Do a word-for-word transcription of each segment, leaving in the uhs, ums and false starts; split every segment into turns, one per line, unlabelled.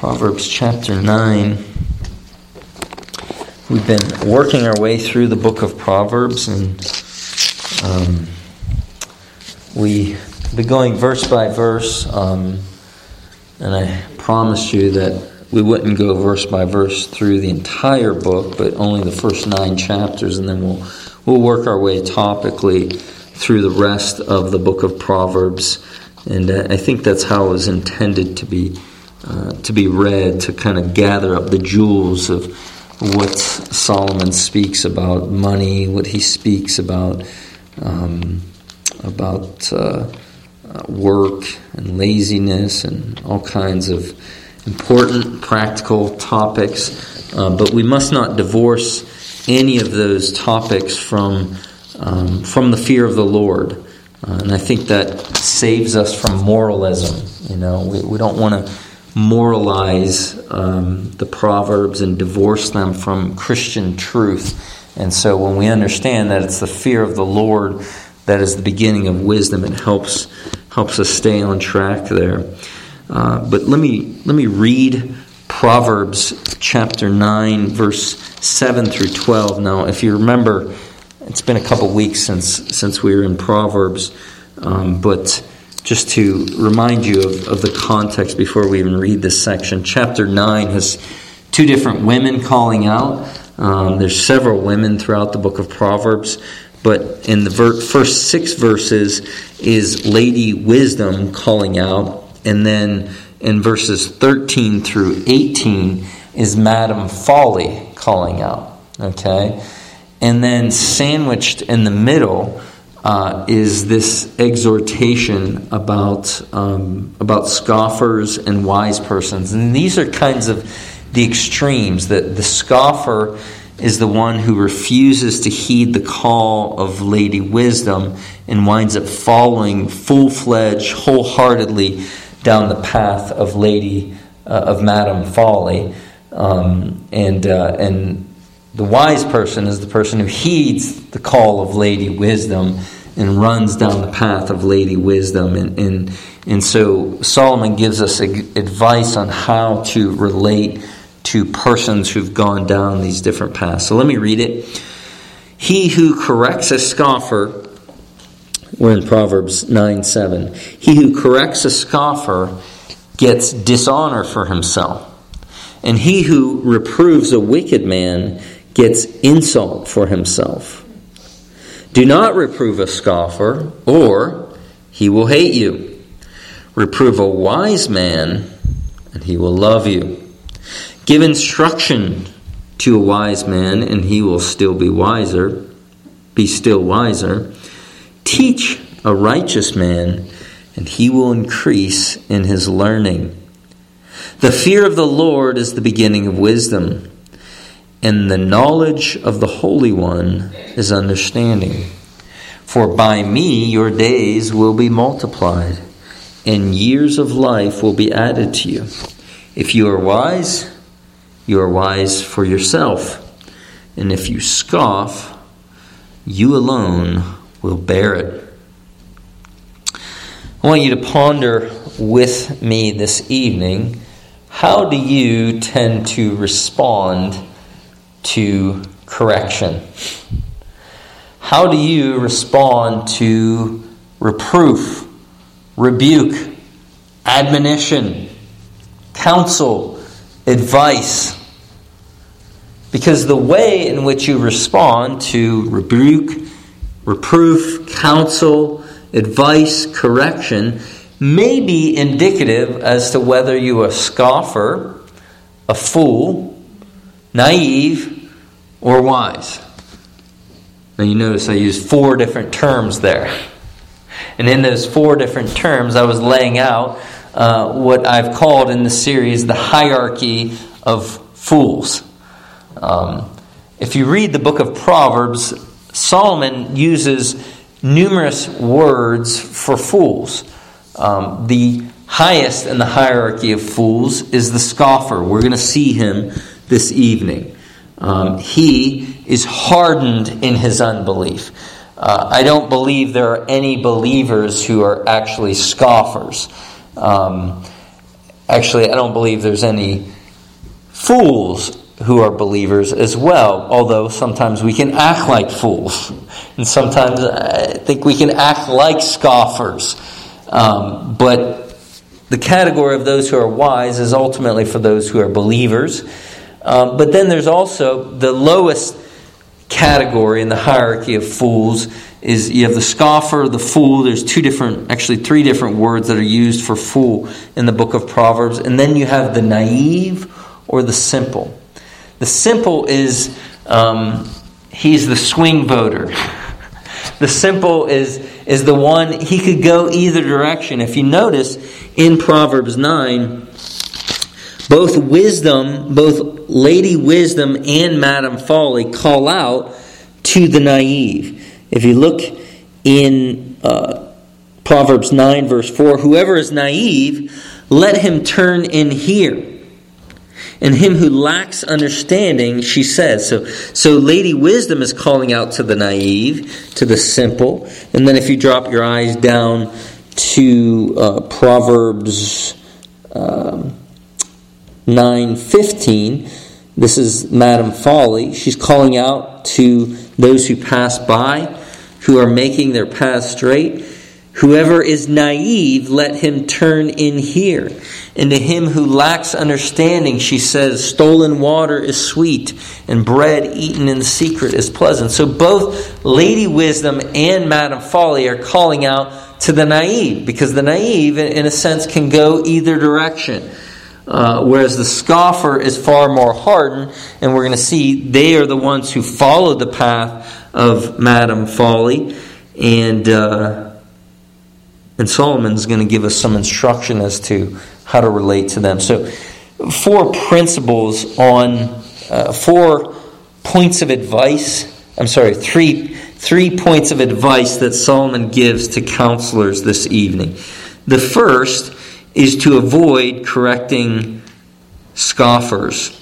Proverbs chapter nine. We've been working our way through the book of Proverbs, and um, we've been going verse by verse, um, and I promised you that we wouldn't go verse by verse through the entire book, but only the first nine chapters, and then we'll we'll work our way topically through the rest of the book of Proverbs. And uh, I think that's how it was intended to be uh, to be read, to kind of gather up the jewels of what Solomon speaks about money, what he speaks about um, about uh, uh, work and laziness and all kinds of important practical topics. Uh, but we must not divorce any of those topics from um, from the fear of the Lord. Uh, and I think that saves us from moralism. You know, we, we don't want to moralize um, the Proverbs and divorce them from Christian truth. And so when we understand that it's the fear of the Lord that is the beginning of wisdom, it helps helps us stay on track there. Uh, but let me let me read Proverbs chapter nine, verse seven through twelve. Now, if you remember, it's been a couple weeks since since we were in Proverbs, um, but just to remind you of, of the context before we even read this section, chapter nine has two different women calling out. Um, there's several women throughout the book of Proverbs, but in the ver- first six verses is Lady Wisdom calling out, and then in verses thirteen through eighteen is Madam Folly calling out. Okay? And then sandwiched in the middle uh, is this exhortation about um, about scoffers and wise persons. And these are kinds of the extremes. That the scoffer is the one who refuses to heed the call of Lady Wisdom and winds up following full-fledged, wholeheartedly down the path of Lady uh, of Madam Folly, um, and uh, and. The wise person is the person who heeds the call of Lady Wisdom and runs down the path of Lady Wisdom. And, and, and so Solomon gives us advice on how to relate to persons who've gone down these different paths. So let me read it. He who corrects a scoffer, we're in Proverbs nine seven. He who corrects a scoffer gets dishonor for himself, and he who reproves a wicked man gets insult for himself. Do not reprove a scoffer, or he will hate you. Reprove a wise man, and he will love you. Give instruction to a wise man, and he will still be wiser, be still wiser. Teach a righteous man, and he will increase in his learning. The fear of the Lord is the beginning of wisdom, and the knowledge of the Holy One is understanding. For by me your days will be multiplied, and years of life will be added to you. If you are wise, you are wise for yourself. And if you scoff, you alone will bear it. I want you to ponder with me this evening, how do you tend to respond to correction? How do you respond to reproof, rebuke, admonition, counsel, advice? Because the way in which you respond to rebuke, reproof, counsel, advice, correction may be indicative as to whether you are a scoffer, a fool, naive, or wise. Now you notice I used four different terms there. And in those four different terms, I was laying out uh, what I've called in the series the hierarchy of fools. Um, if you read the book of Proverbs, Solomon uses numerous words for fools. Um, the highest in the hierarchy of fools is the scoffer. We're going to see him this evening. Um, he is hardened in his unbelief. Uh, I don't believe there are any believers who are actually scoffers. Um, actually, I don't believe there's any fools who are believers as well, although sometimes we can act like fools. And sometimes I think we can act like scoffers. Um, but the category of those who are wise is ultimately for those who are believers. Um, but then there's also the lowest category in the hierarchy of fools is you have the scoffer, the fool. There's two different, actually three different words that are used for fool in the book of Proverbs. And then you have the naive or the simple. The simple is, um, he's the swing voter. The simple is, is the one, he could go either direction. If you notice in Proverbs nine, both wisdom, both Lady Wisdom and Madam Folly call out to the naive. If you look in uh, Proverbs nine verse four, whoever is naive, let him turn in here. And him who lacks understanding, she says. So, so Lady Wisdom is calling out to the naive, to the simple. And then if you drop your eyes down to uh, Proverbs um, nine fifteen, this is Madam Folly. She's calling out to those who pass by, who are making their path straight. Whoever is naive, let him turn in here. And to him who lacks understanding, she says, stolen water is sweet, and bread eaten in secret is pleasant. So both Lady Wisdom and Madam Folly are calling out to the naive, because the naive, in a sense, can go either direction. Uh, whereas the scoffer is far more hardened, and we're going to see they are the ones who follow the path of Madam Folly. And uh, and Solomon's going to give us some instruction as to how to relate to them. So, four principles on, uh, four points of advice. I'm sorry, three three points of advice that Solomon gives to counselors this evening. The first is to avoid correcting scoffers.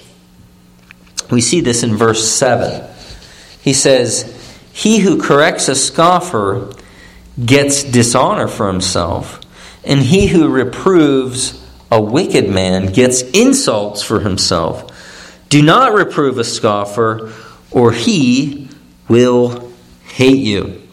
We see this in verse seven. He says, "He who corrects a scoffer gets dishonor for himself, and he who reproves a wicked man gets insults for himself. Do not reprove a scoffer, or he will hate you."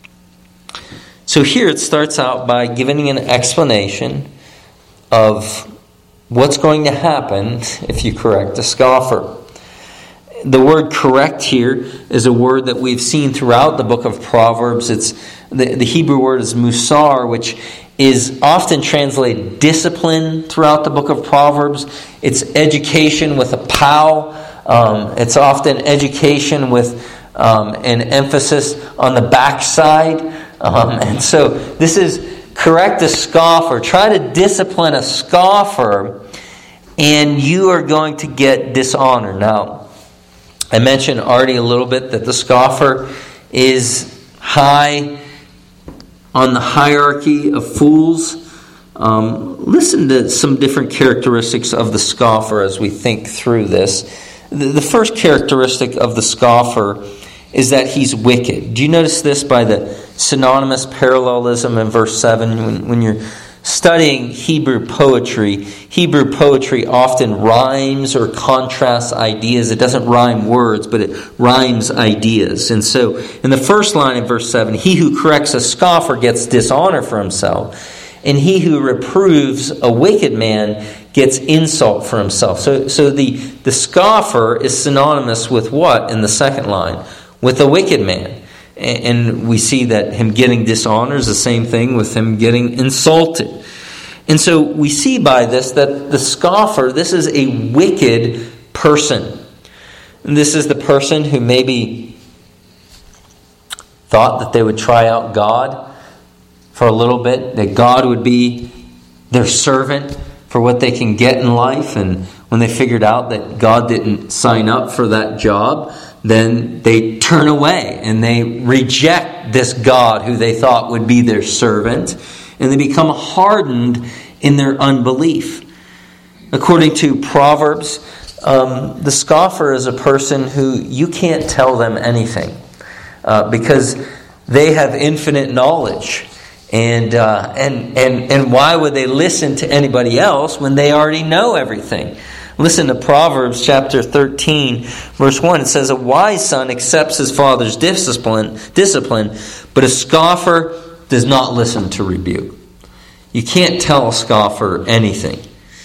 So here it starts out by giving an explanation of what's going to happen if you correct a scoffer. The word correct here is a word that we've seen throughout the book of Proverbs. It's the, the Hebrew word is musar, which is often translated discipline throughout the book of Proverbs. It's education with a pow. Um, it's often education with um, an emphasis on the backside. Um, and so this is correct a scoffer. Try to discipline a scoffer, and you are going to get dishonor. Now, I mentioned already a little bit that the scoffer is high on the hierarchy of fools. Um, listen to some different characteristics of the scoffer as we think through this. The, the first characteristic of the scoffer is that he's wicked. Do you notice this by the synonymous parallelism in verse seven? When, when you're studying Hebrew poetry, Hebrew poetry often rhymes or contrasts ideas. It doesn't rhyme words, but it rhymes ideas. And so in the first line in verse seven, he who corrects a scoffer gets dishonor for himself, and he who reproves a wicked man gets insult for himself. So, so the, the scoffer is synonymous with what in the second line? With a wicked man. And we see that him getting dishonor is the same thing with him getting insulted. And so we see by this that the scoffer, this is a wicked person. And this is the person who maybe thought that they would try out God for a little bit, that God would be their servant for what they can get in life. And when they figured out that God didn't sign up for that job, then they turn away and they reject this God who they thought would be their servant, and they become hardened in their unbelief. According to Proverbs, um, the scoffer is a person who you can't tell them anything uh, because they have infinite knowledge, And, uh, and, and, and why would they listen to anybody else when they already know everything? Listen to Proverbs chapter thirteen, verse one. It says, a wise son accepts his father's discipline, discipline, but a scoffer does not listen to rebuke. You can't tell a scoffer anything.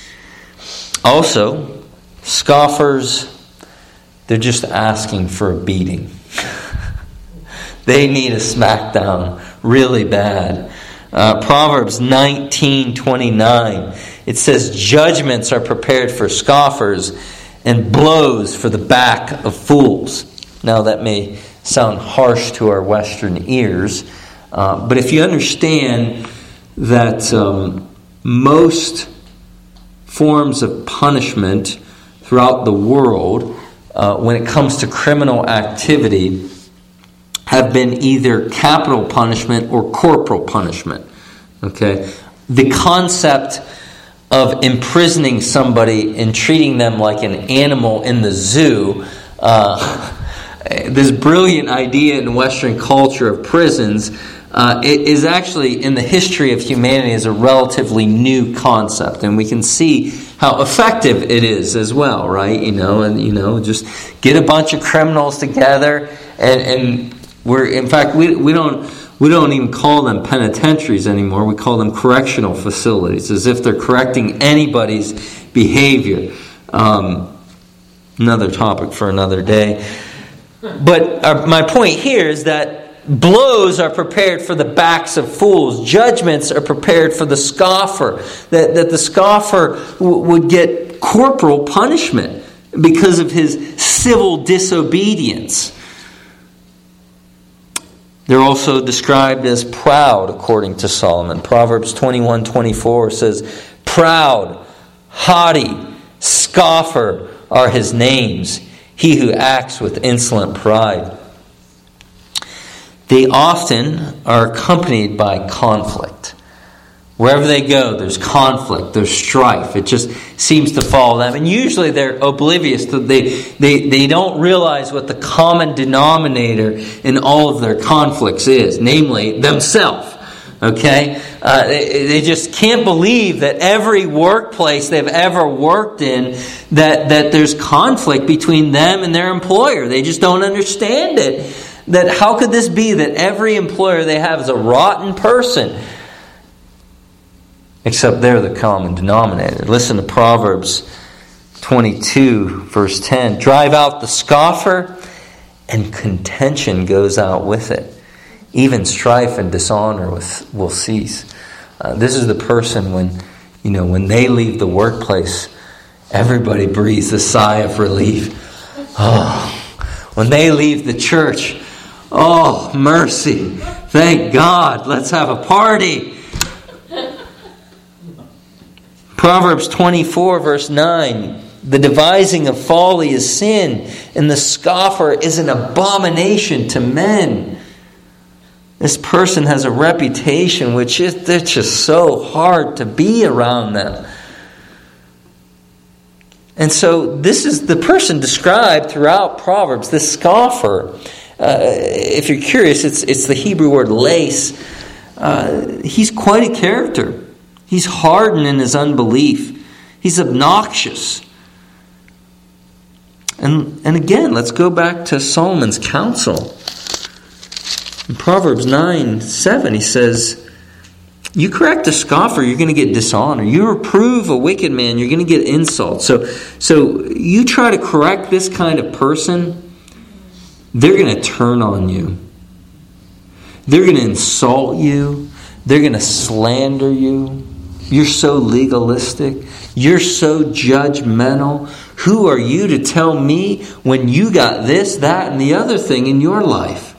Also, scoffers, they're just asking for a beating. They need a smackdown really bad. Uh, Proverbs nineteen twenty-nine. It says, judgments are prepared for scoffers and blows for the back of fools. Now that may sound harsh to our Western ears, uh, but if you understand that um, most forms of punishment throughout the world, uh, when it comes to criminal activity, have been either capital punishment or corporal punishment. Okay? The concept of imprisoning somebody and treating them like an animal in the zoo, uh, this brilliant idea in Western culture of prisons, uh, it is actually in the history of humanity is a relatively new concept, and we can see how effective it is as well, right? You know, and you know, just get a bunch of criminals together, and and we're in fact we we don't. We don't even call them penitentiaries anymore. We call them correctional facilities, as if they're correcting anybody's behavior. Um, another topic for another day. But uh, my point here is that blows are prepared for the backs of fools. Judgments are prepared for the scoffer. That, that the scoffer w- would get corporal punishment because of his civil disobedience. They're also described as proud, according to Solomon. Proverbs twenty-one twenty-four says, proud, haughty, scoffer are his names, he who acts with insolent pride. They often are accompanied by conflict. Wherever they go, there's conflict, there's strife. It just seems to follow them. And usually they're oblivious. To, they, they, they don't realize what the common denominator in all of their conflicts is, namely themselves. Okay? Uh, they, they just can't believe that every workplace they've ever worked in, that, that there's conflict between them and their employer. They just don't understand it. That how could this be that every employer they have is a rotten person? Except they're the common denominator. Listen to Proverbs twenty-two, verse ten. Drive out the scoffer, and contention goes out with it. Even strife and dishonor will cease. Uh, this is the person when, you know, when they leave the workplace, everybody breathes a sigh of relief. Oh, when they leave the church, oh, mercy. Thank God. Let's have a party. Proverbs twenty-four, verse nine. The devising of folly is sin, and the scoffer is an abomination to men. This person has a reputation which is it's just so hard to be around them. And so this is the person described throughout Proverbs, this scoffer. Uh, if you're curious, it's it's the Hebrew word lace. Uh, he's quite a character. He's hardened in his unbelief. He's obnoxious. And, and again, let's go back to Solomon's counsel. In Proverbs nine seven, he says, you correct a scoffer, you're going to get dishonor. You reprove a wicked man, you're going to get insult. So, so you try to correct this kind of person, they're going to turn on you. They're going to insult you. They're going to slander you. You're so legalistic. You're so judgmental. Who are you to tell me when you got this, that, and the other thing in your life?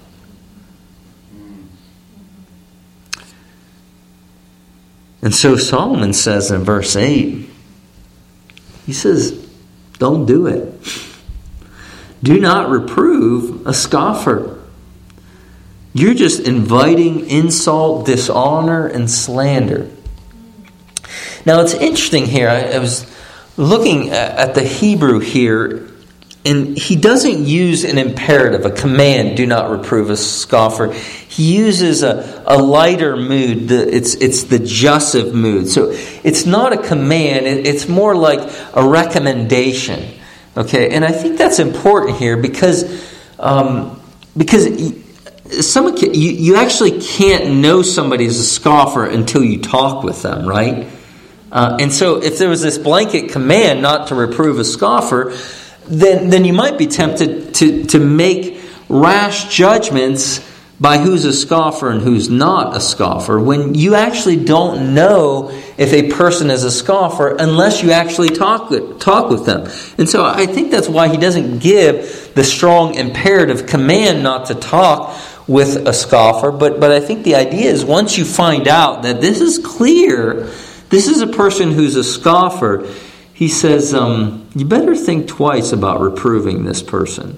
And so Solomon says in verse eight, he says, don't do it. Do not reprove a scoffer. You're just inviting insult, dishonor, and slander. Now it's interesting here. I, I was looking at the Hebrew here, and he doesn't use an imperative, a command, do not reprove a scoffer. he uses a, a lighter mood. The, it's it's the jussive mood. So it's not a command. It, it's more like a recommendation. Okay, and I think that's important here because um, because some you you actually can't know somebody is a scoffer until you talk with them, right? Uh, and so if there was this blanket command not to reprove a scoffer, then then you might be tempted to to make rash judgments by who's a scoffer and who's not a scoffer, when you actually don't know if a person is a scoffer unless you actually talk with, talk with them. And so I think that's why he doesn't give the strong imperative command not to talk with a scoffer. But, but I think the idea is once you find out that this is clear, this is a person who's a scoffer, he says, um, you better think twice about reproving this person.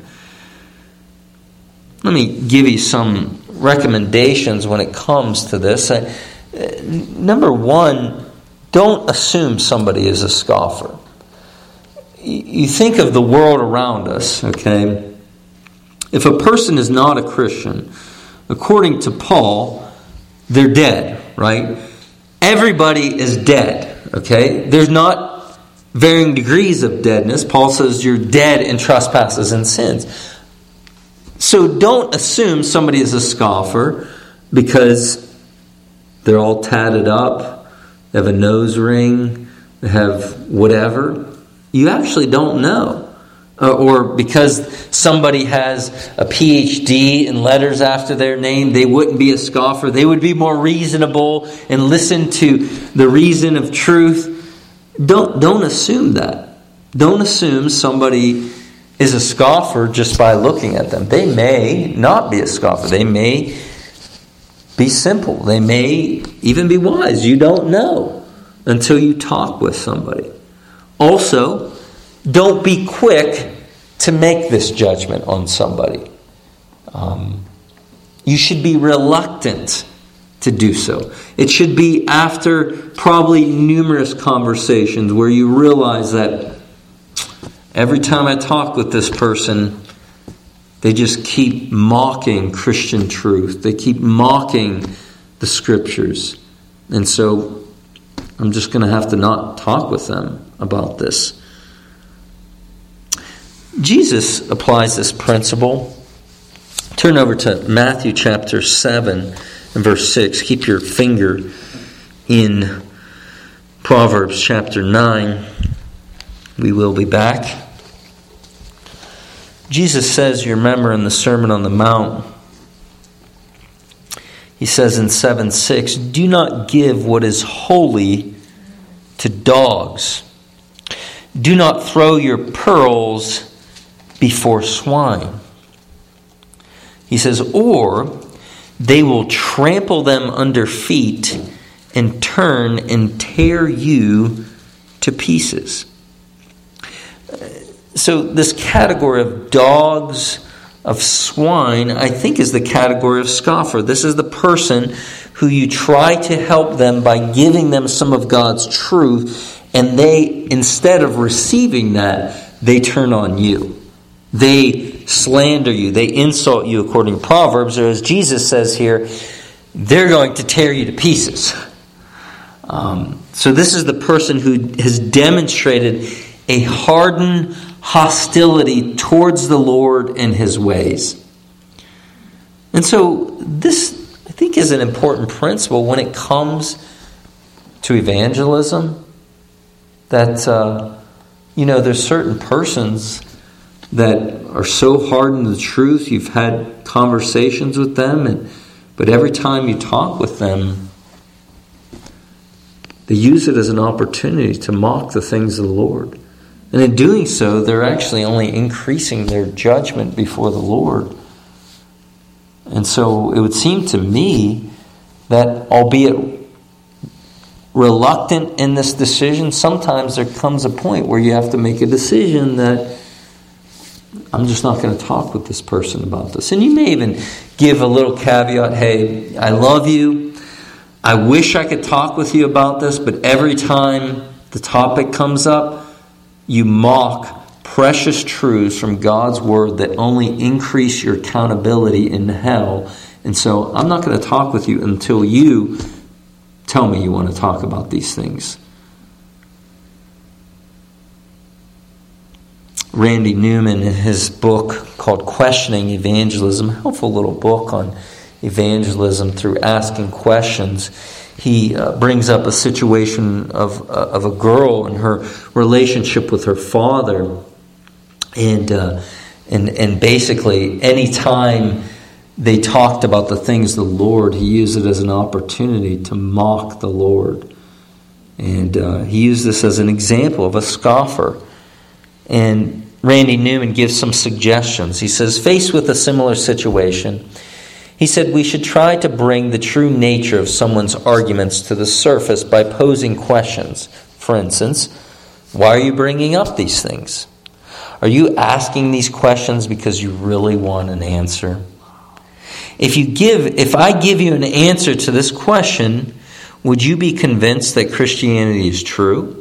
Let me give you some recommendations when it comes to this. Uh, number one, don't assume somebody is a scoffer. You think of the world around us, okay? If a person is not a Christian, according to Paul, they're dead, right? Everybody is dead, okay? There's not varying degrees of deadness. Paul says you're dead in trespasses and sins. So don't assume somebody is a scoffer because they're all tatted up, they have a nose ring, they have whatever. You actually don't know. Uh, or because somebody has a P H D in letters after their name, they wouldn't be a scoffer. They would be more reasonable and listen to the reason of truth. Don't, don't assume that. Don't assume somebody is a scoffer just by looking at them. They may not be a scoffer. They may be simple. They may even be wise. You don't know until you talk with somebody. Also, don't be quick to make this judgment on somebody. Um, you should be reluctant to do so. It should be after probably numerous conversations where you realize that every time I talk with this person, they just keep mocking Christian truth. They keep mocking the Scriptures. And so I'm just going to have to not talk with them about this. Jesus applies this principle. Turn over to Matthew chapter seven and verse six. Keep your finger in Proverbs chapter nine. We will be back. Jesus says, you remember in the Sermon on the Mount, he says in seven six, do not give what is holy to dogs. Do not throw your pearls before swine. He says, or they will trample them under feet and turn and tear you to pieces. So this category of dogs, of swine, I think is the category of scoffer. This is the person who you try to help them by giving them some of God's truth, and they, instead of receiving that, they turn on you. They slander you. They insult you according to Proverbs, or as Jesus says here, they're going to tear you to pieces. Um, so this is the person who has demonstrated a hardened hostility towards the Lord and His ways. And so this, I think, is an important principle when it comes to evangelism. That, uh, you know, there's certain persons that are so hardened to the truth, you've had conversations with them, and but every time you talk with them, they use it as an opportunity to mock the things of the Lord. And in doing so, they're actually only increasing their judgment before the Lord. And so it would seem to me that, albeit reluctant in this decision, sometimes there comes a point where you have to make a decision that I'm just not going to talk with this person about this. And you may even give a little caveat, hey, I love you. I wish I could talk with you about this, but every time the topic comes up, you mock precious truths from God's Word that only increase your accountability in hell And so I'm not going to talk with you until you tell me you want to talk about these things. Randy Newman, in his book called Questioning Evangelism, a helpful little book on evangelism through asking questions, he uh, brings up a situation of uh, of a girl and her relationship with her father, and uh, and and basically any time they talked about the things of the Lord, he used it as an opportunity to mock the Lord, and uh, he used this as an example of a scoffer. And Randy Newman gives some suggestions. He says, faced with a similar situation, he said we should try to bring the true nature of someone's arguments to the surface by posing questions. For instance, why are you bringing up these things? Are you asking these questions because you really want an answer? If you give, if I give you an answer to this question, would you be convinced that Christianity is true?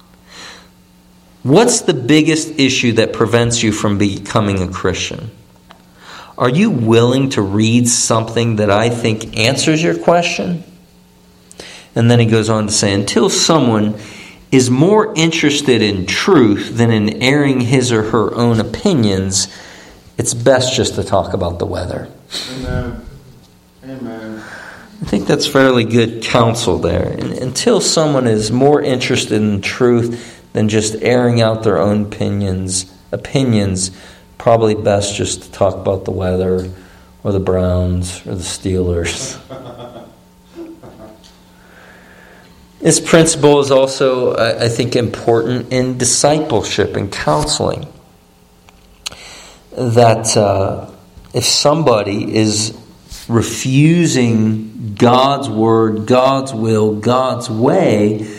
What's the biggest issue that prevents you from becoming a Christian? Are you willing to read something that I think answers your question? And then he goes on to say, until someone is more interested in truth than in airing his or her own opinions, it's best just to talk about the weather.
Amen. Amen.
I think that's fairly good counsel there. And until someone is more interested in truth than just airing out their own opinions, opinions, probably best just to talk about the weather or the Browns or the Steelers. This principle is also, I think, important in discipleship and counseling. That uh, if somebody is refusing God's word, God's will, God's way,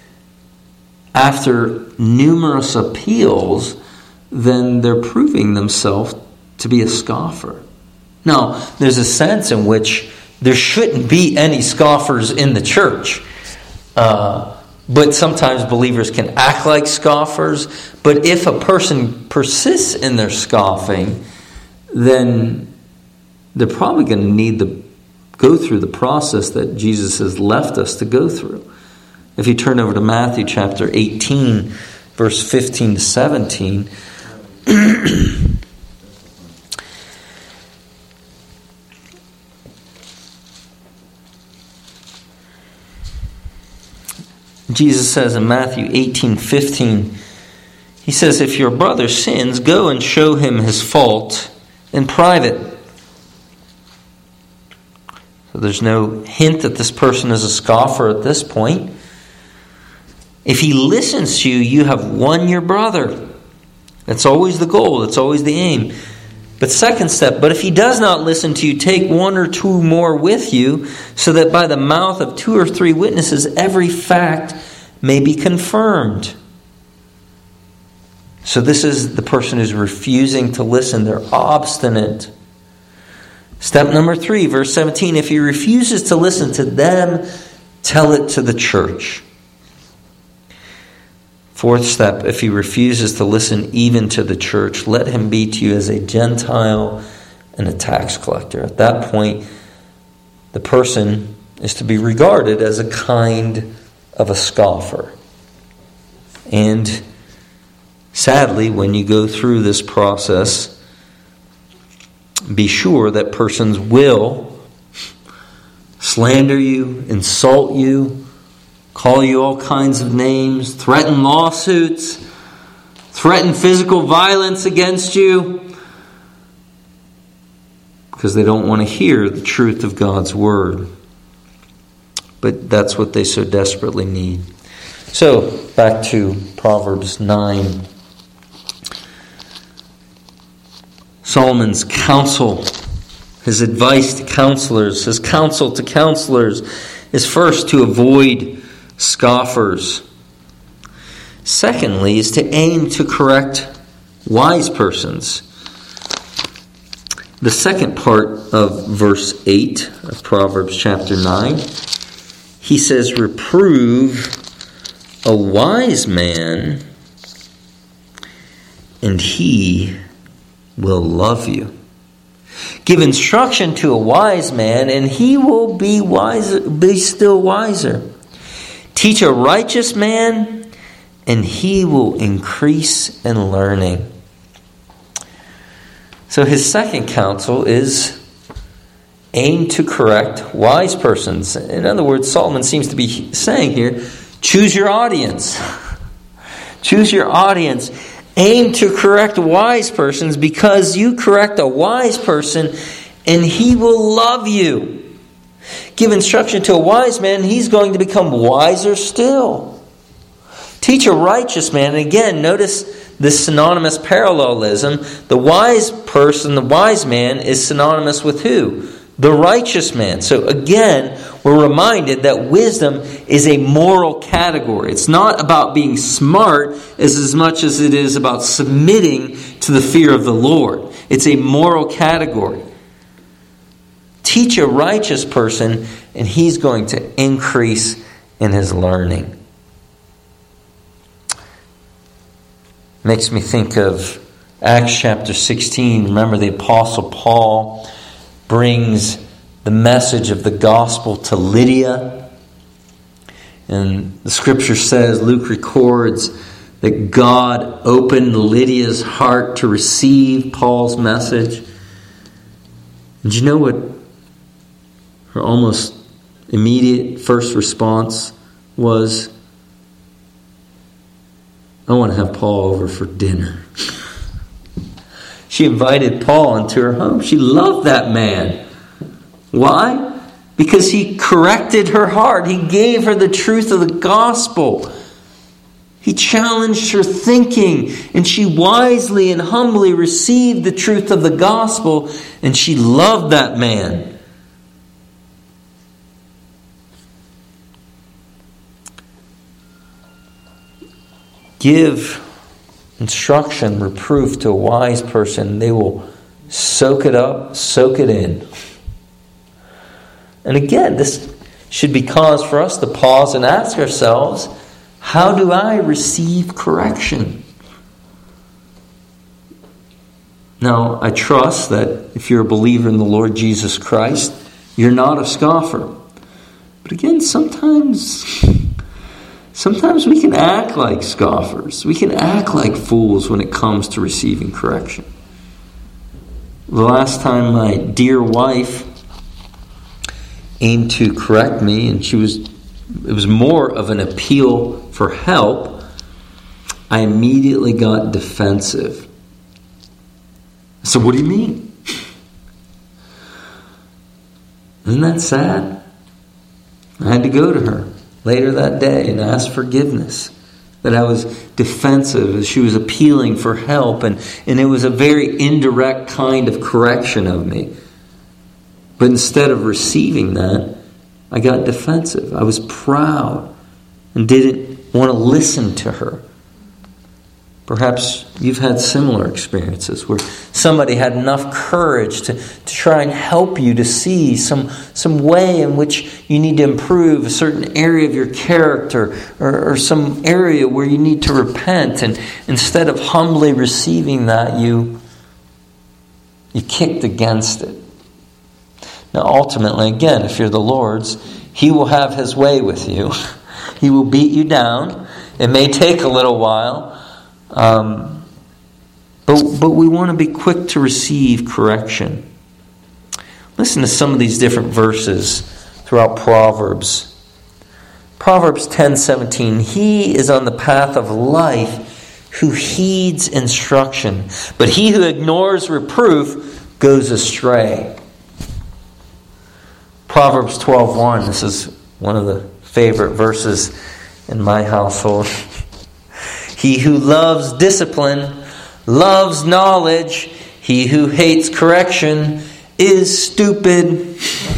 after numerous appeals, then they're proving themselves to be a scoffer. Now, there's a sense in which there shouldn't be any scoffers in the church. Uh, but sometimes believers can act like scoffers. But if a person persists in their scoffing, then they're probably going to need to go through the process that Jesus has left us to go through. If you turn over to Matthew chapter eighteen, verse fifteen to seventeen, Jesus says in Matthew eighteen fifteen, he says, if your brother sins, go and show him his fault in private. So there's no hint that this person is a scoffer at this point. If he listens to you, you have won your brother. That's always the goal. That's always the aim. But second step, but if he does not listen to you, take one or two more with you, so that by the mouth of two or three witnesses every fact may be confirmed. So this is the person who's refusing to listen. They're obstinate. Step number three, verse seventeen, if he refuses to listen to them, tell it to the church. Fourth step, if he refuses to listen even to the church, let him be to you as a Gentile and a tax collector. At that point, the person is to be regarded as a kind of a scoffer. And sadly, when you go through this process, be sure that persons will slander you, insult you, call you all kinds of names, threaten lawsuits, threaten physical violence against you, because they don't want to hear the truth of God's word. But that's what they so desperately need. So, back to Proverbs nine. Solomon's counsel, his advice to counselors, his counsel to counselors is first to avoid scoffers. Secondly, is to aim to correct wise persons. The second part of verse eight of Proverbs chapter nine, he says, reprove a wise man, and he will love you. Give instruction to a wise man, and he will be wiser, be still wiser. Teach a righteous man, and he will increase in learning. So his second counsel is aim to correct wise persons. In other words, Solomon seems to be saying here, choose your audience. Choose your audience. Aim to correct wise persons, because you correct a wise person and he will love you. Give instruction to a wise man, he's going to become wiser still. Teach a righteous man. And again, notice this synonymous parallelism. The wise person, the wise man, is synonymous with who? The righteous man. So again, we're reminded that wisdom is a moral category. It's not about being smart as, as much as it is about submitting to the fear of the Lord. It's a moral category. Teach a righteous person, and he's going to increase in his learning. Makes me think of Acts chapter sixteen. Remember, the Apostle Paul brings the message of the gospel to Lydia. And the scripture says, Luke records, that God opened Lydia's heart to receive Paul's message. And you know what her almost immediate first response was? I want to have Paul over for dinner. She invited Paul into her home. She loved that man. Why? Because he corrected her heart. He gave her the truth of the gospel. He challenged her thinking, and she wisely and humbly received the truth of the gospel, and she loved that man. Give instruction, reproof to a wise person. They will soak it up, soak it in. And again, this should be cause for us to pause and ask ourselves, how do I receive correction? Now, I trust that if you're a believer in the Lord Jesus Christ, you're not a scoffer. But again, sometimes... Sometimes we can act like scoffers. We can act like fools when it comes to receiving correction. The last time my dear wife aimed to correct me, and she was, it was more of an appeal for help, I immediately got defensive. So what do you mean? Isn't that sad? I had to go to her later that day and ask forgiveness, that I was defensive as she was appealing for help, and, and it was a very indirect kind of correction of me. But instead of receiving that, I got defensive. I was proud and didn't want to listen to her. Perhaps you've had similar experiences where somebody had enough courage to, to try and help you to see some, some way in which you need to improve a certain area of your character, or, or some area where you need to repent. And instead of humbly receiving that, you, you kicked against it. Now ultimately, again, if you're the Lord's, He will have His way with you. He will beat you down. It may take a little while. Um, but, but we want to be quick to receive correction. Listen to some of these different verses throughout Proverbs. Proverbs ten seventeen. He is on the path of life who heeds instruction, but he who ignores reproof goes astray. Proverbs twelve one. This is one of the favorite verses in my household. He who loves discipline loves knowledge. He who hates correction is stupid.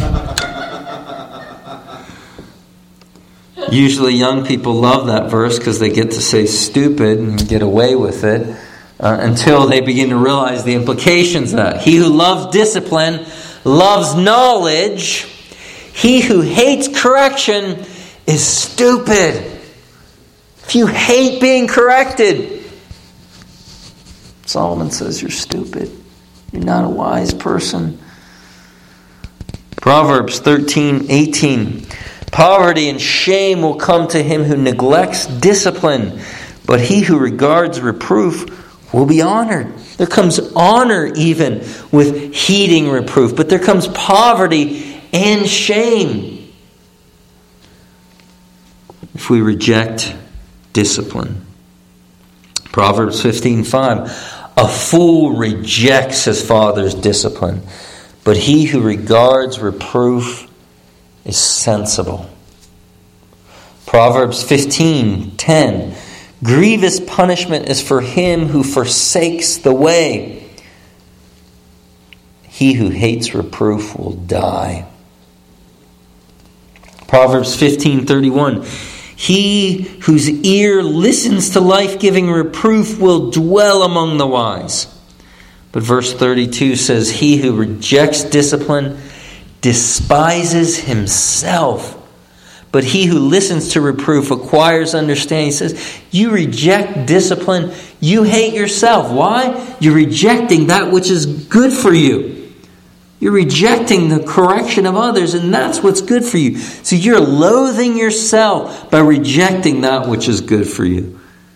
Usually young people love that verse because they get to say stupid and get away with it uh, until they begin to realize the implications of that. He who loves discipline loves knowledge. He who hates correction is stupid. If you hate being corrected, Solomon says you're stupid. You're not a wise person. Proverbs thirteen eighteen. Poverty and shame will come to him who neglects discipline, but he who regards reproof will be honored. There comes honor even with heeding reproof, but there comes poverty and shame if we reject discipline. Proverbs fifteen five. A fool rejects his father's discipline, but he who regards reproof is sensible. Proverbs fifteen ten. Grievous punishment is for him who forsakes the way. He who hates reproof will die. Proverbs fifteen thirty-one. He whose ear listens to life-giving reproof will dwell among the wise. But verse thirty-two says, he who rejects discipline despises himself. But he who listens to reproof acquires understanding. He says, you reject discipline, you hate yourself. Why? You're rejecting that which is good for you. You're rejecting the correction of others, and that's what's good for you. So you're loathing yourself by rejecting that which is good for you.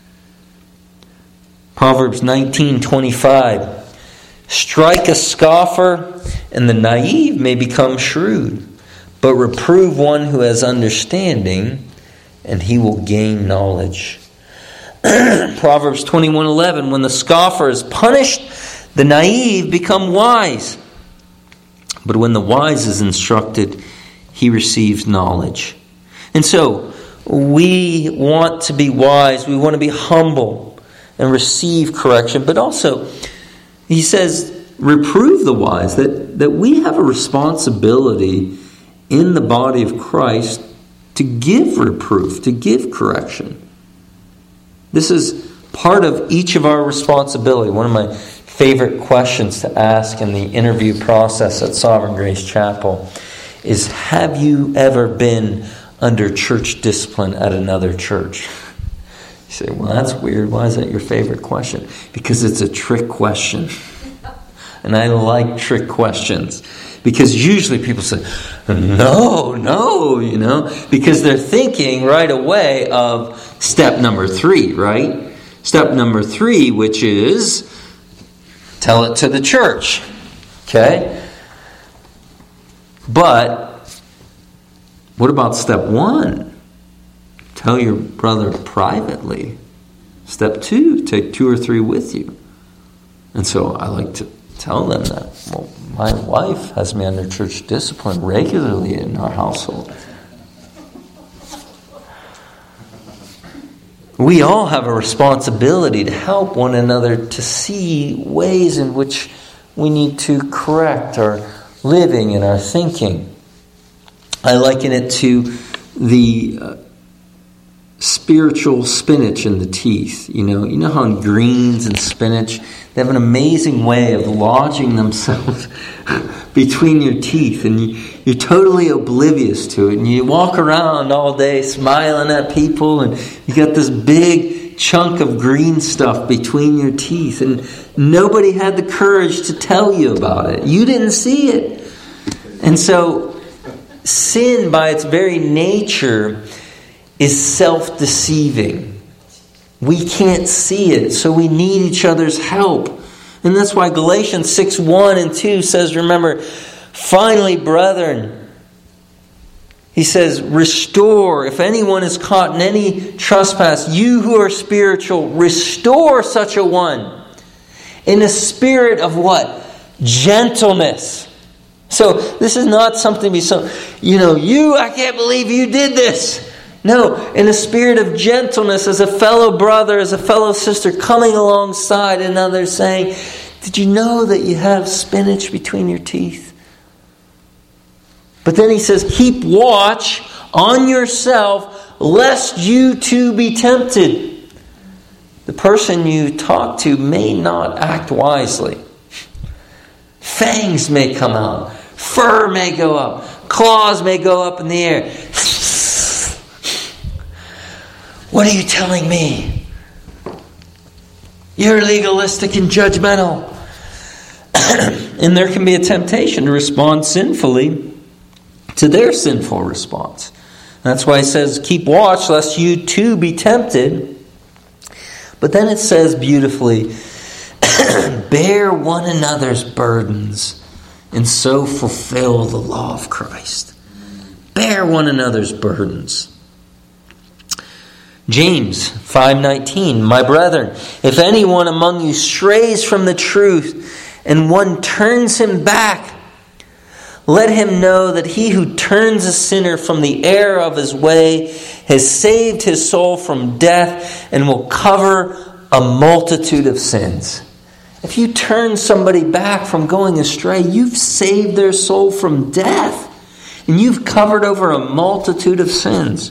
Proverbs nineteen twenty-five. Strike a scoffer, and the naive may become shrewd. But reprove one who has understanding, and he will gain knowledge. Proverbs twenty-one eleven. When the scoffer is punished, the naive become wise. But when the wise is instructed, he receives knowledge. And so, we want to be wise. We want to be humble and receive correction. But also, he says, reprove the wise. That, that we have a responsibility in the body of Christ to give reproof, to give correction. This is part of each of our responsibility. One of my favorite questions to ask in the interview process at Sovereign Grace Chapel is, have you ever been under church discipline at another church? You say, well, that's weird. Why is that your favorite question? Because it's a trick question. And I like trick questions. Because usually people say, no, no, you know, because they're thinking right away of step number three, right? Step number three, which is tell it to the church. Okay? But what about step one? Tell your brother privately. Step two, take two or three with you. And so I like to tell them that, well, my wife has me under church discipline regularly in our household. We all have a responsibility to help one another to see ways in which we need to correct our living and our thinking. I liken it to the uh, spiritual spinach in the teeth. You know, you know how in greens and spinach, they have an amazing way of lodging themselves between your teeth, and you, you're totally oblivious to it, and you walk around all day smiling at people, and you got this big chunk of green stuff between your teeth, and nobody had the courage to tell you about it. You didn't see it. And so sin by its very nature is self-deceiving. We can't see it, so we need each other's help. And that's why Galatians six one and two says, remember, finally, brethren, he says, restore. If anyone is caught in any trespass, you who are spiritual, restore such a one in a spirit of what? Gentleness. So this is not something to be so, you know, you, I can't believe you did this. No, in a spirit of gentleness, as a fellow brother, as a fellow sister, coming alongside another saying, did you know that you have spinach between your teeth? But then he says, keep watch on yourself, lest you too be tempted. The person you talk to may not act wisely. Fangs may come out. Fur may go up. Claws may go up in the air. What are you telling me? You're legalistic and judgmental. And there can be a temptation to respond sinfully to their sinful response. That's why it says, keep watch lest you too be tempted. But then it says beautifully, bear one another's burdens and so fulfill the law of Christ. Bear one another's burdens. James five nineteen, my brethren, if anyone among you strays from the truth and one turns him back, let him know that he who turns a sinner from the error of his way has saved his soul from death and will cover a multitude of sins. If you turn somebody back from going astray, you've saved their soul from death. And you've covered over a multitude of sins.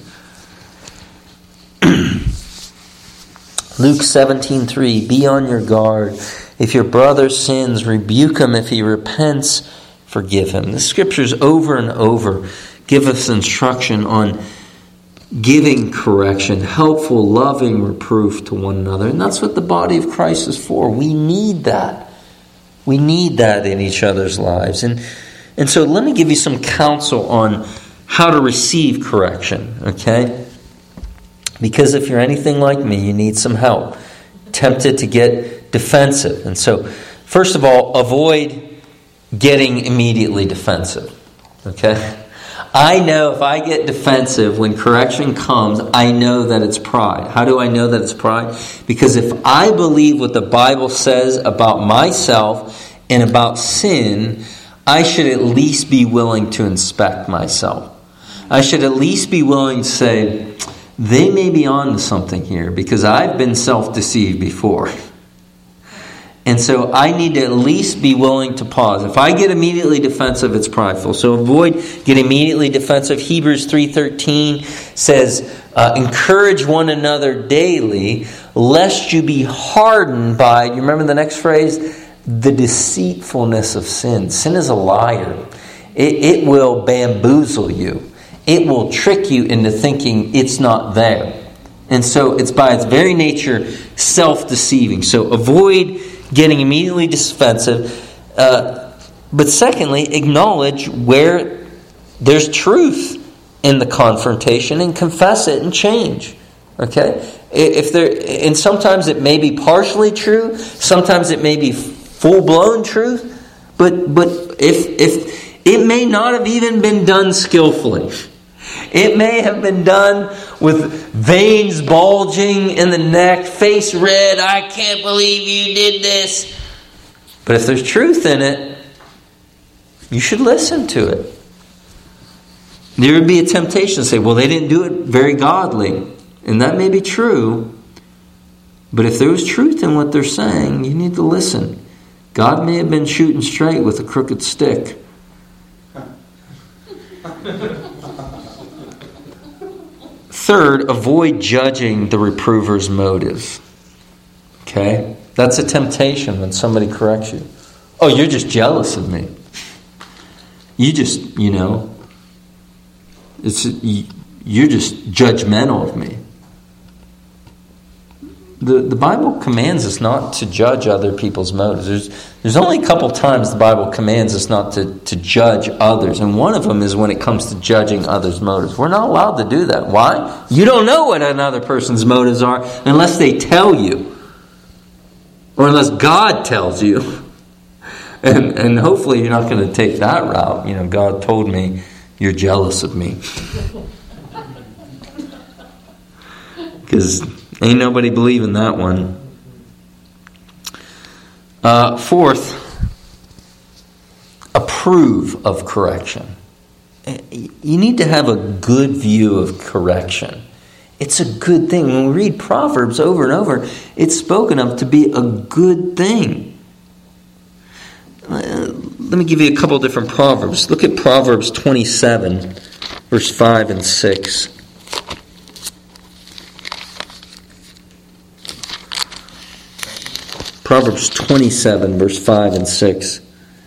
Luke seventeen three, be on your guard. If your brother sins, rebuke him. If he repents, forgive him. The scriptures over and over give us instruction on giving correction, helpful, loving reproof to one another. And that's what the body of Christ is for. We need that. We need that in each other's lives. And, and so let me give you some counsel on how to receive correction, okay? Because if you're anything like me, you need some help. Tempted to get defensive. And so, first of all, avoid getting immediately defensive, okay? I know if I get defensive when correction comes, I know that it's pride. How do I know that it's pride? Because if I believe what the Bible says about myself and about sin, I should at least be willing to inspect myself. I should at least be willing to say, they may be on to something here because I've been self-deceived before. And so I need to at least be willing to pause. If I get immediately defensive, it's prideful. So avoid getting immediately defensive. Hebrews three thirteen says, uh, encourage one another daily, lest you be hardened by, you remember the next phrase? The deceitfulness of sin. Sin is a liar. It, it will bamboozle you. It will trick you into thinking it's not there. And so it's by its very nature self-deceiving. So avoid getting immediately defensive. Uh, but secondly, acknowledge where there's truth in the confrontation and confess it and change. Okay? If there, and sometimes it may be partially true. Sometimes it may be full-blown truth. But but if if it may not have even been done skillfully. It may have been done with veins bulging in the neck, face red, I can't believe you did this. But if there's truth in it, you should listen to it. There would be a temptation to say, well, they didn't do it very godly. And that may be true. But if there was truth in what they're saying, you need to listen. God may have been shooting straight with a crooked stick. Third, avoid judging the reprover's motive. Okay? That's a temptation when somebody corrects you. Oh, you're just jealous of me. You just, you know, it's you're just judgmental of me. The, the Bible commands us not to judge other people's motives. There's, there's only a couple times the Bible commands us not to, to judge others. And one of them is when it comes to judging others' motives. We're not allowed to do that. Why? You don't know what another person's motives are unless they tell you. Or unless God tells you. And, and hopefully you're not going to take that route. You know, God told me you're jealous of me. Because ain't nobody believing that one. Uh, fourth, approve of correction. You need to have a good view of correction. It's a good thing. When we read Proverbs over and over, it's spoken of to be a good thing. Uh, let me give you a couple different Proverbs. Look at Proverbs twenty-seven, verse five and six. Proverbs twenty-seven, verse five and six.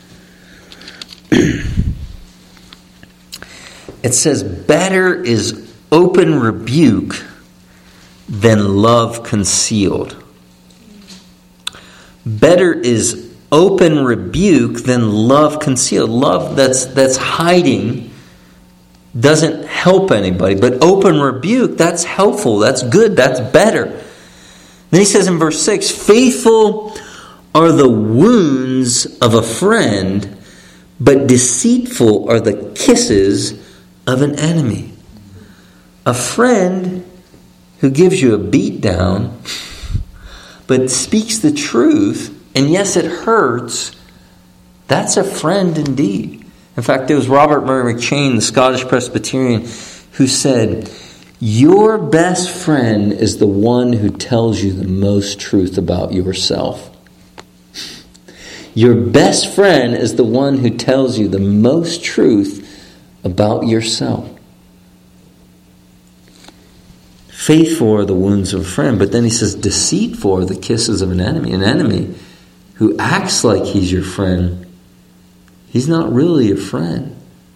It says, better is open rebuke than love concealed. Better is open rebuke than love concealed. Love that's that's hiding doesn't help anybody. But open rebuke, that's helpful, that's good, that's better. Then he says in verse six, faithful are the wounds of a friend, but deceitful are the kisses of an enemy. A friend who gives you a beat down, but speaks the truth, and yes, it hurts, that's a friend indeed. In fact, it was Robert Murray McCheyne, the Scottish Presbyterian, who said, your best friend is the one who tells you the most truth about yourself. Your best friend is the one who tells you the most truth about yourself. Faithful are the wounds of a friend, but then he says deceitful are the kisses of an enemy. An enemy who acts like he's your friend, he's not really a friend.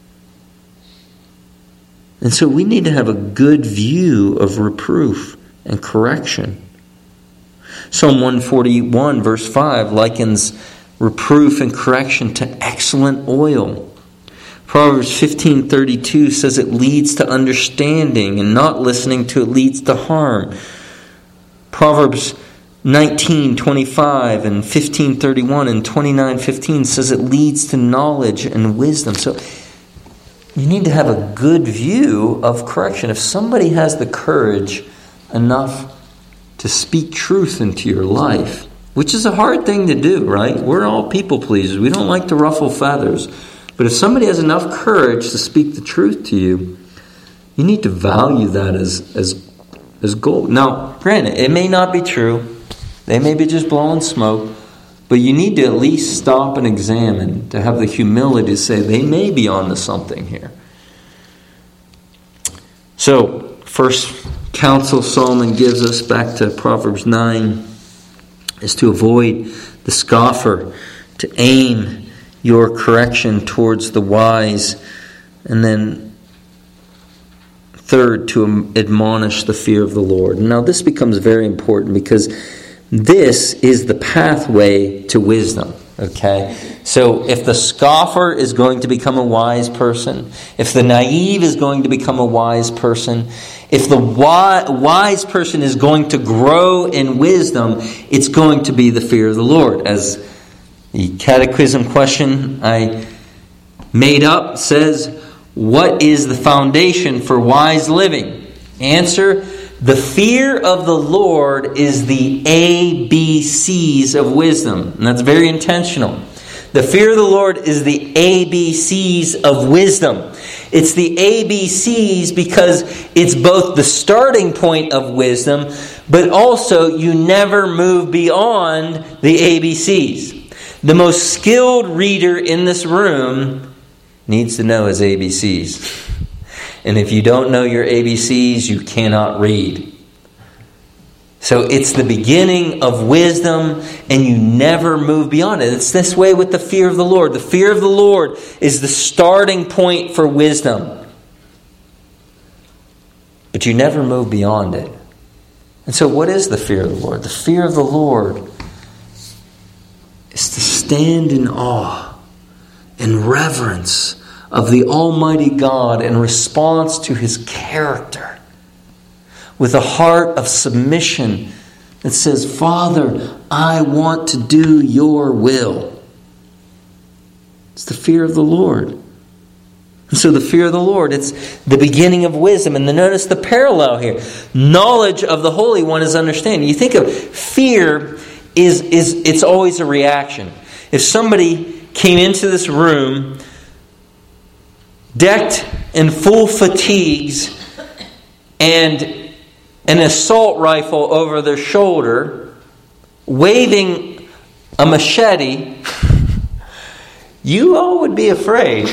And so we need to have a good view of reproof and correction. Psalm one forty-one verse five likens reproof and correction to excellent oil. Proverbs fifteen thirty-two says it leads to understanding, and not listening to it leads to harm. Proverbs nineteen twenty-five and fifteen thirty-one and twenty-nine fifteen says it leads to knowledge and wisdom. So you need to have a good view of correction. If somebody has the courage enough to speak truth into your life, which is a hard thing to do, right? We're all people pleasers. We don't like to ruffle feathers. But if somebody has enough courage to speak the truth to you, you need to value that as as as gold. Now, granted, it may not be true. They may be just blowing smoke. But you need to at least stop and examine, to have the humility to say they may be onto something here. So, first counsel Solomon gives us, back to Proverbs nine, is to avoid the scoffer, to aim your correction towards the wise, and then third, to admonish the fear of the Lord. Now this becomes very important because this is the pathway to wisdom. Okay? So if the scoffer is going to become a wise person, if the naive is going to become a wise person, if the wise person is going to grow in wisdom, it's going to be the fear of the Lord. As the catechism question I made up says, what is the foundation for wise living? Answer, the fear of the Lord is the A B Cs of wisdom. And that's very intentional. The fear of the Lord is the A B Cs of wisdom. It's the A B Cs because it's both the starting point of wisdom, but also you never move beyond the A B Cs. The most skilled reader in this room needs to know his A B Cs. And if you don't know your A B Cs, you cannot read. So it's the beginning of wisdom, and you never move beyond it. It's this way with the fear of the Lord. The fear of the Lord is the starting point for wisdom. But you never move beyond it. And so what is the fear of the Lord? The fear of the Lord is to stand in awe and reverence of the Almighty God in response to His character, with a heart of submission that says, Father, I want to do your will. It's the fear of the Lord. And so the fear of the Lord, it's the beginning of wisdom. And then notice the parallel here. Knowledge of the Holy One is understanding. You think of fear, is, is it's always a reaction. If somebody came into this room decked in full fatigues and an assault rifle over their shoulder, waving a machete, you all would be afraid.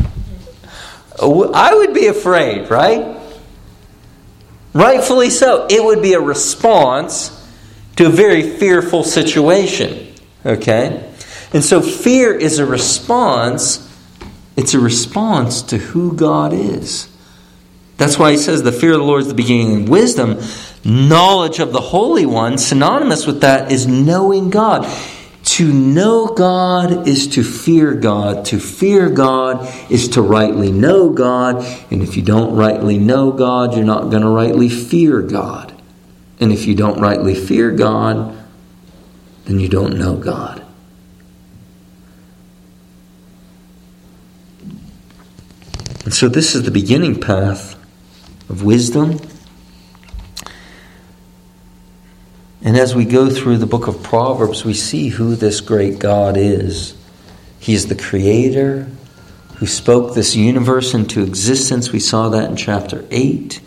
I would be afraid, right? Rightfully so. It would be a response to a very fearful situation. Okay? And so fear is a response. It's a response to who God is. That's why he says the fear of the Lord is the beginning of wisdom. Knowledge of the Holy One, synonymous with that, is knowing God. To know God is to fear God. To fear God is to rightly know God. And if you don't rightly know God, you're not going to rightly fear God. And if you don't rightly fear God, then you don't know God. And so this is the beginning path of wisdom. And as we go through the book of Proverbs, we see who this great God is. He is the creator who spoke this universe into existence. We saw that in chapter eight.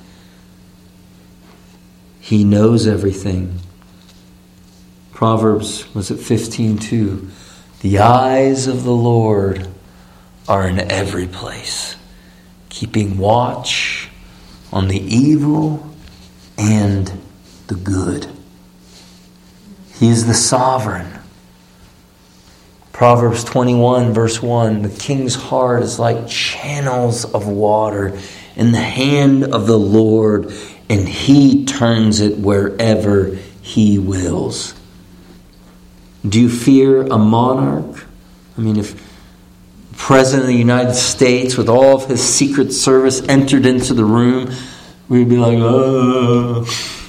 He knows everything. Proverbs, was it fifteen two? The eyes of the Lord are in every place, keeping watch on the evil and the good. He is the sovereign. Proverbs twenty-one verse one, the king's heart is like channels of water in the hand of the Lord, and he turns it wherever he wills. Do you fear a monarch? I mean, if the President of the United States with all of his Secret Service entered into the room, we'd be like, oh.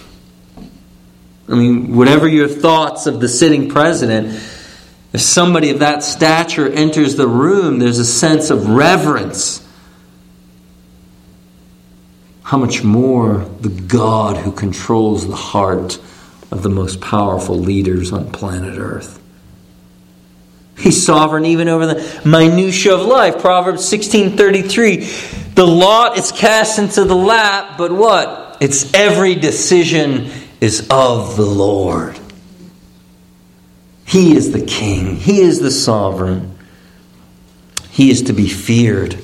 I mean, whatever your thoughts of the sitting president, if somebody of that stature enters the room, there's a sense of reverence. How much more the God who controls the heart of the most powerful leaders on planet Earth. He's sovereign even over the minutiae of life. Proverbs sixteen thirty-three. The lot is cast into the lap, but what? It's every decision is of the Lord. He is the king. He is the sovereign. He is to be feared.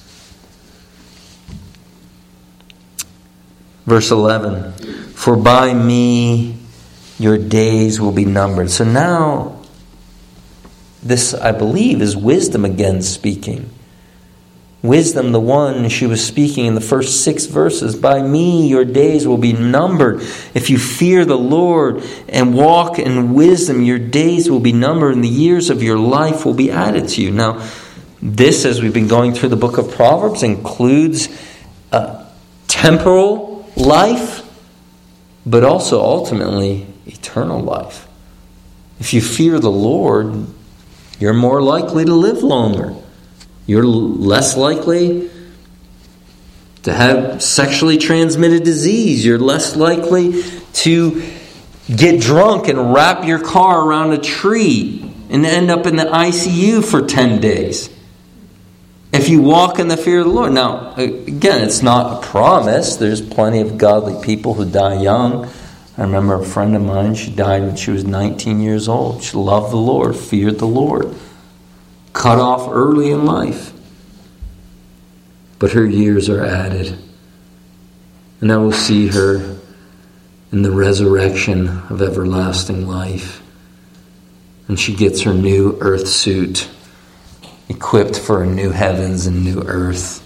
Verse eleven. For by me your days will be numbered. So now, this, I believe, is wisdom again speaking. Wisdom, the one she was speaking in the first six verses. By me your days will be numbered. If you fear the Lord and walk in wisdom, your days will be numbered and the years of your life will be added to you. Now, this, as we've been going through the book of Proverbs, includes uh, temporal life, but also ultimately eternal life. If you fear the Lord, you're more likely to live longer. You're less likely to have sexually transmitted disease. You're less likely to get drunk and wrap your car around a tree and end up in the I C U for ten days. If you walk in the fear of the Lord. Now, again, it's not a promise. There's plenty of godly people who die young. I remember a friend of mine, she died when she was nineteen years old. She loved the Lord, feared the Lord. Cut off early in life. But her years are added. And I will see her in the resurrection of everlasting life. And she gets her new earth suit, equipped for a new heavens and new earth.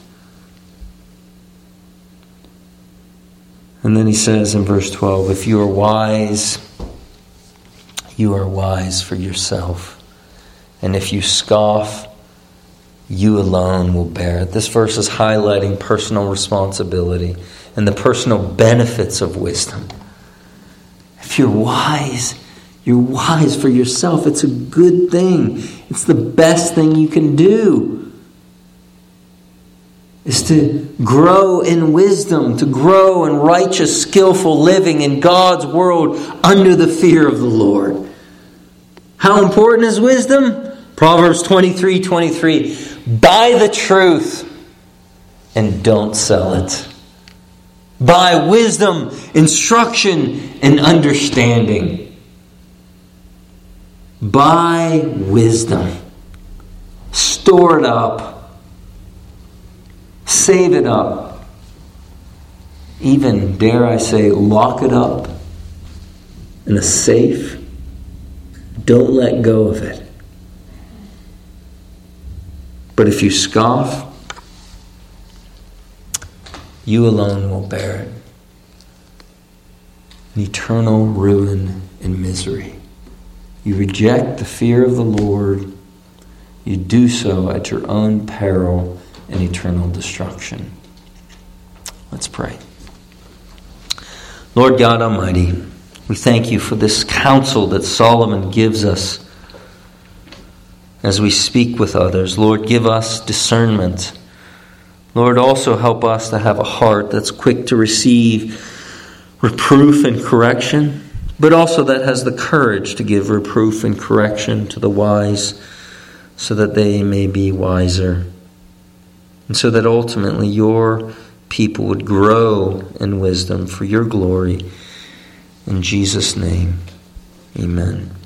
And then he says in verse twelve, if you are wise, you are wise for yourself. And if you scoff, you alone will bear it. This verse is highlighting personal responsibility and the personal benefits of wisdom. If you're wise, you're wise for yourself. It's a good thing. It's the best thing you can do. Is to grow in wisdom, to grow in righteous, skillful living in God's world under the fear of the Lord. How important is wisdom? Proverbs twenty-three twenty-three. Buy the truth and don't sell it. Buy wisdom, instruction, and understanding. Buy wisdom. Store it up. Save it up. Even, dare I say, lock it up in a safe. Don't let go of it. But if you scoff, you alone will bear it. An eternal ruin and misery. You reject the fear of the Lord. You do so at your own peril and eternal destruction. Let's pray. Lord God Almighty, we thank you for this counsel that Solomon gives us as we speak with others. Lord, give us discernment. Lord, also help us to have a heart that's quick to receive reproof and correction, but also that has the courage to give reproof and correction to the wise so that they may be wiser. And so that ultimately your people would grow in wisdom for your glory. In Jesus' name, amen.